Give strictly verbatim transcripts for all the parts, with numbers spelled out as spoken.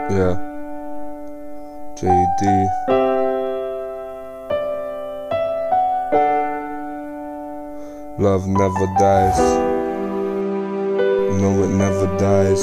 Yeah, J D. Love never dies. No, it never dies.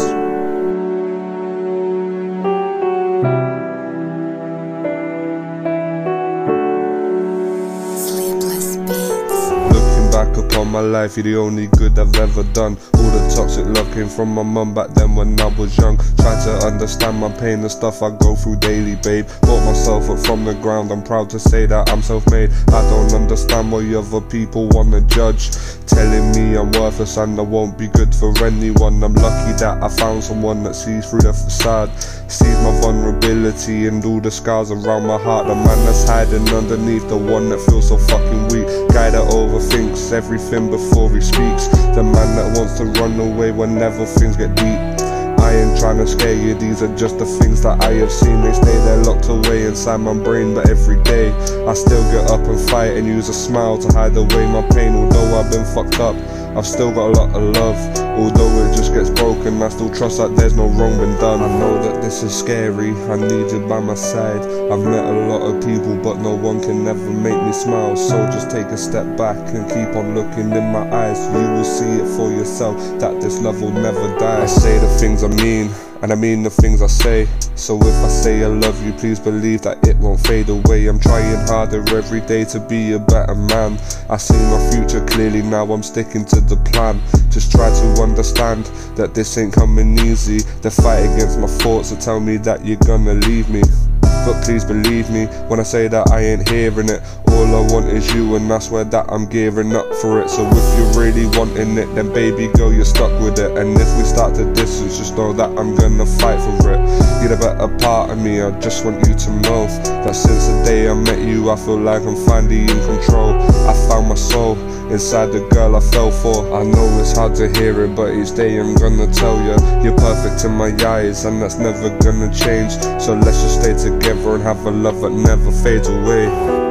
Looking back upon my life, you're the only good I've ever done. All the toxic love came from my mum back then when I was young. Tried to understand my pain, the stuff I go through daily, babe. Brought myself up from the ground, I'm proud to say that I'm self-made. I don't understand why other people wanna judge, telling me I'm worthless and I won't be good for anyone. I'm lucky that I found someone that sees through the facade, sees my vulnerability and all the scars around my heart. The man that's hiding underneath, the one that feels so fucking weak, guy that overthinks everything before he speaks, the man that wants to run away whenever things get deep. I ain't trying to scare you, these are just the things that I have seen. They stay there locked away inside my brain, but every day I still get up and fight and use a smile to hide away my pain. Although I've been fucked up, I've still got a lot of love. Although it just gets broken, I still trust that there's no wrong been done. I know that this is scary, I need you by my side. I've met a lot of people, but no one can ever make me smile. So just take a step back and keep on looking in my eyes. You will see it for yourself, that this love will never die. I say the things I mean, and I mean the things I say. So if I say I love you, please believe that it won't fade away. I'm trying harder every day to be a better man. I see my future clearly now, I'm sticking to the plan. Just try to understand that this ain't coming easy. The fight against my thoughts to tell me that you're gonna leave me. But please believe me when I say that I ain't hearing it. All I want is you, and that's where that I'm gearing up for it. So if you're really wanting it, then baby girl, you're stuck with it. And if we start to distance, just know that I'm gonna fight for it. You're the better part of me, I just want you to know that since the day I met you, I feel like I'm finally in control. I found my soul inside the girl I fell for. I know it's hard to hear it, but each day I'm gonna tell you, you're perfect in my eyes, and that's never gonna change. So let's just stay together and have a love that never fades away.